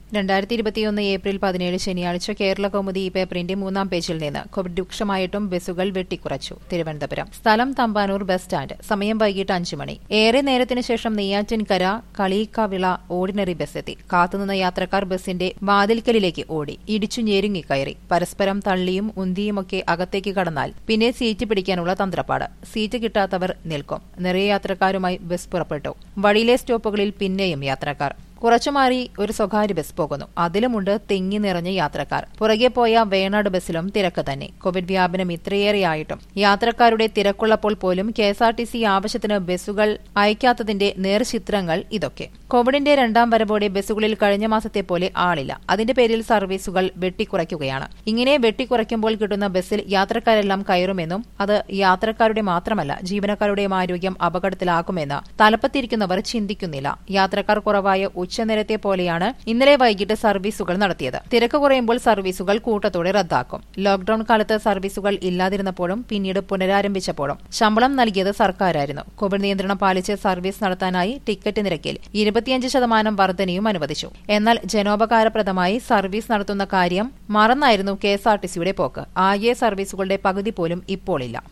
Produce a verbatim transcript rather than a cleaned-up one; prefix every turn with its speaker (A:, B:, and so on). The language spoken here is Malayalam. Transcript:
A: രണ്ടായിരത്തി ഇരുപത്തിയൊന്ന് ഏപ്രിൽ പതിനേഴ് ശനിയാഴ്ച കേരള കൗമുദി ഈ പേപ്പറിന്റെ മൂന്നാം പേജിൽ നിന്ന് കോവിഡ് രൂക്ഷമായിട്ടും ബസ്സുകൾ വെട്ടിക്കുറച്ചു. തിരുവനന്തപുരം സ്ഥലം തമ്പാനൂർ ബസ് സ്റ്റാൻഡ്. സമയം വൈകിട്ട് അഞ്ചു മണി. ഏറെ നേരത്തിനു ശേഷം നെയ്യാറ്റിൻകര കളിയിക്കാവിള ഓർഡിനറി ബസ് എത്തി. കാത്തുനിന്ന യാത്രക്കാർ ബസിന്റെ വാതിൽക്കലിലേക്ക് ഓടി. ഇടിച്ചു ഞെരുങ്ങിക്കയറി. പരസ്പരം തള്ളിയും ഉന്തിയുമൊക്കെ അകത്തേക്ക് കടന്നാൽ പിന്നെ സീറ്റ് പിടിക്കാനുള്ള തന്ത്രപ്പാട്. സീറ്റ് കിട്ടാത്തവർ നിൽക്കും. നിറയെ യാത്രക്കാരുമായി ബസ് പുറപ്പെട്ടു. വഴിയിലെ സ്റ്റോപ്പുകളിൽ പിന്നെയും യാത്രക്കാർ. കുറച്ചുമാറി ഒരു സ്വകാര്യ ബസ് പോകുന്നു. അതിലുമുണ്ട് തിങ്ങി നിറഞ്ഞ യാത്രക്കാർ. പുറകെ പോയ വേണാട് ബസ്സിലും തിരക്ക് തന്നെ. കോവിഡ് വ്യാപനം ഇത്രയേറെയായിട്ടും യാത്രക്കാരുടെ തിരക്കുള്ളപ്പോൾ പോലും K S R T C ആവശ്യത്തിന് ബസ്സുകൾ അയക്കാത്തതിന്റെ നേർചിത്രങ്ങൾ ഇതൊക്കെ. കോവിഡിന്റെ രണ്ടാം വരവോടെ ബസ്സുകളിൽ കഴിഞ്ഞ മാസത്തെ പോലെ ആളില്ല. അതിന്റെ പേരിൽ സർവീസുകൾ വെട്ടിക്കുറയ്ക്കുകയാണ്. ഇങ്ങനെ വെട്ടിക്കുറയ്ക്കുമ്പോൾ കിട്ടുന്ന ബസ്സിൽ യാത്രക്കാരെല്ലാം കയറുമെന്നും അത് യാത്രക്കാരുടെ മാത്രമല്ല ജീവനക്കാരുടെയും ആരോഗ്യം അപകടത്തിലാക്കുമെന്ന് തലപ്പത്തിരിക്കുന്നവർ ചിന്തിക്കുന്നില്ല. യാത്രക്കാർ കുറവായ ഉച്ചനേരത്തെ പോലെയാണ് ഇന്നലെ വൈകിട്ട് സർവീസുകൾ നടത്തിയത്. തിരക്ക് കുറയുമ്പോൾ സർവീസുകൾ കൂട്ടത്തോടെ റദ്ദാക്കും. ലോക്ഡൌൺ കാലത്ത് സർവീസുകൾ ഇല്ലാതിരുന്നപ്പോഴും പിന്നീട് പുനരാരംഭിച്ചപ്പോഴും ശമ്പളം നൽകിയത് സർക്കാരായിരുന്നു. കോവിഡ് നിയന്ത്രണം പാലിച്ച് സർവീസ് നടത്താനായി ടിക്കറ്റ് നിരക്കിൽ ഇരുപത്തിയഞ്ച് ശതമാനം വർധനയും അനുവദിച്ചു. എന്നാൽ ജനോപകാരപ്രദമായി സർവീസ് നടത്തുന്ന കാര്യം മറന്നായിരുന്നു കെ എസ് ആർ ടി സിയുടെ പോക്ക്. ആകെ സർവീസുകളുടെ പകുതി പോലും ഇപ്പോഴില്ല.